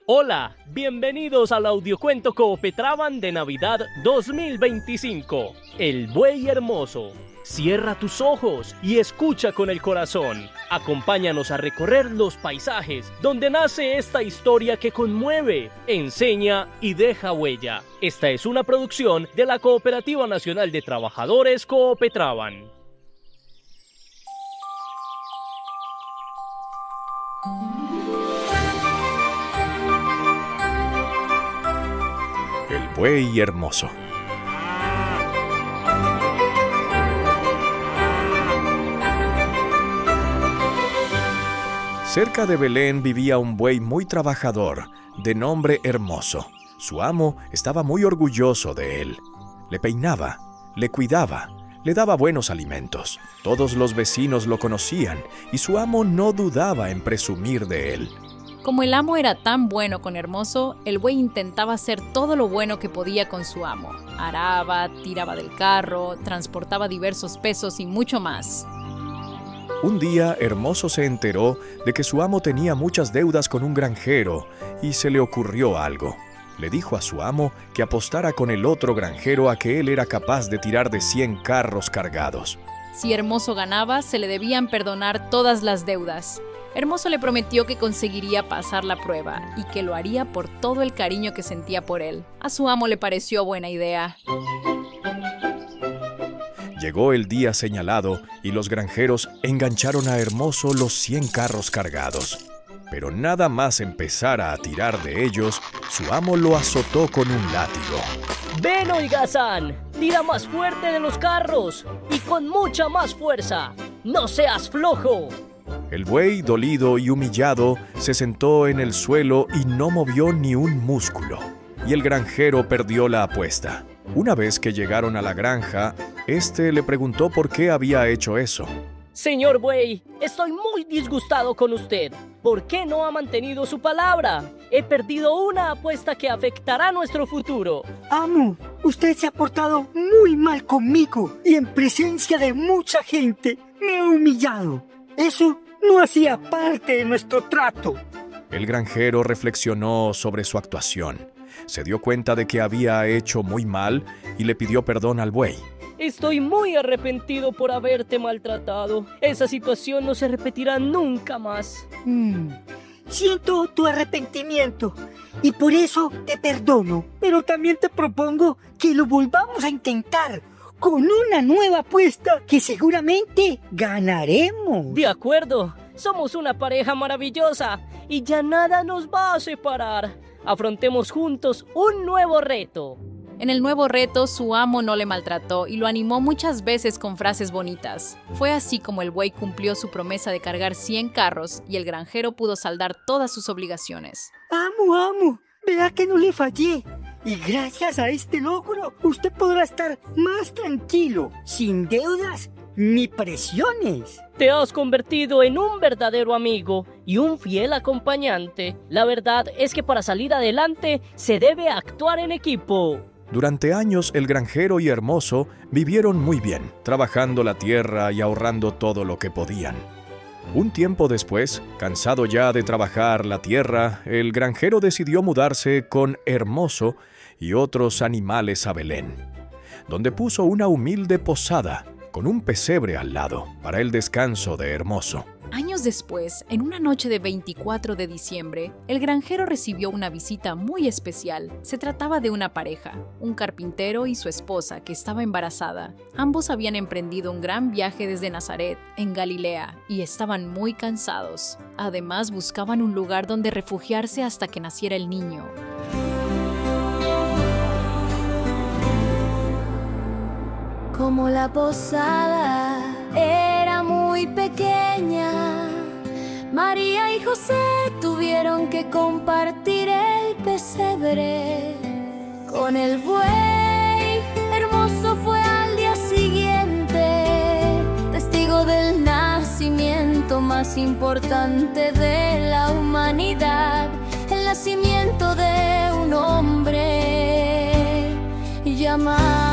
Hola, bienvenidos al audiocuento Coopetraban de Navidad 2025, El Buey Hermoso. Cierra tus ojos y escucha con el corazón. Acompáñanos a recorrer los paisajes donde nace esta historia que conmueve, enseña y deja huella. Esta es una producción de la Cooperativa Nacional de Trabajadores Coopetraban. El Buey Hermoso. Cerca de Belén vivía un buey muy trabajador, de nombre Hermoso. Su amo estaba muy orgulloso de él. Le peinaba, le cuidaba, le daba buenos alimentos. Todos los vecinos lo conocían y su amo no dudaba en presumir de él. Como el amo era tan bueno con Hermoso, el buey intentaba hacer todo lo bueno que podía con su amo. Araba, tiraba del carro, transportaba diversos pesos y mucho más. Un día, Hermoso se enteró de que su amo tenía muchas deudas con un granjero y se le ocurrió algo. Le dijo a su amo que apostara con el otro granjero a que él era capaz de tirar de 100 carros cargados. Si Hermoso ganaba, se le debían perdonar todas las deudas. Hermoso le prometió que conseguiría pasar la prueba y que lo haría por todo el cariño que sentía por él. A su amo le pareció buena idea. Llegó el día señalado y los granjeros engancharon a Hermoso los 100 carros cargados. Pero nada más empezar a tirar de ellos, su amo lo azotó con un látigo. ¡Ven, holgazán! ¡Tira más fuerte de los carros! ¡Y con mucha más fuerza! ¡No seas flojo! El buey, dolido y humillado, se sentó en el suelo y no movió ni un músculo. Y el granjero perdió la apuesta. Una vez que llegaron a la granja, le preguntó por qué había hecho eso. Señor buey, estoy muy disgustado con usted. ¿Por qué no ha mantenido su palabra? He perdido una apuesta que afectará nuestro futuro. Amo, usted se ha portado muy mal conmigo y en presencia de mucha gente me ha humillado. Eso no hacía parte de nuestro trato. El granjero reflexionó sobre su actuación. Se dio cuenta de que había hecho muy mal y le pidió perdón al buey. Estoy muy arrepentido por haberte maltratado. Esa situación no se repetirá nunca más. Siento tu arrepentimiento y por eso te perdono. Pero también te propongo que lo volvamos a intentar con una nueva apuesta que seguramente ganaremos. De acuerdo, somos una pareja maravillosa y ya nada nos va a separar. Afrontemos juntos un nuevo reto. En el nuevo reto, su amo no le maltrató y lo animó muchas veces con frases bonitas. Fue así como el buey cumplió su promesa de cargar 100 carros y el granjero pudo saldar todas sus obligaciones. Amo, vea que no le fallé. Y gracias a este logro, usted podrá estar más tranquilo, sin deudas ni presiones. Te has convertido en un verdadero amigo y un fiel acompañante. La verdad es que para salir adelante se debe actuar en equipo. Durante años, el granjero y Hermoso vivieron muy bien, trabajando la tierra y ahorrando todo lo que podían. Un tiempo después, cansado ya de trabajar la tierra, el granjero decidió mudarse con Hermoso y otros animales a Belén, donde puso una humilde posada con un pesebre al lado para el descanso de Hermoso. Años después, en una noche de 24 de diciembre, el granjero recibió una visita muy especial. Se trataba de una pareja, un carpintero y su esposa, que estaba embarazada. Ambos habían emprendido un gran viaje desde Nazaret, en Galilea, y estaban muy cansados. Además, buscaban un lugar donde refugiarse hasta que naciera el niño. Como la posada era muy pequeña, María y José tuvieron que compartir el pesebre. Con el buey Hermoso fue al día siguiente, testigo del nacimiento más importante de la humanidad, el nacimiento de un hombre llamado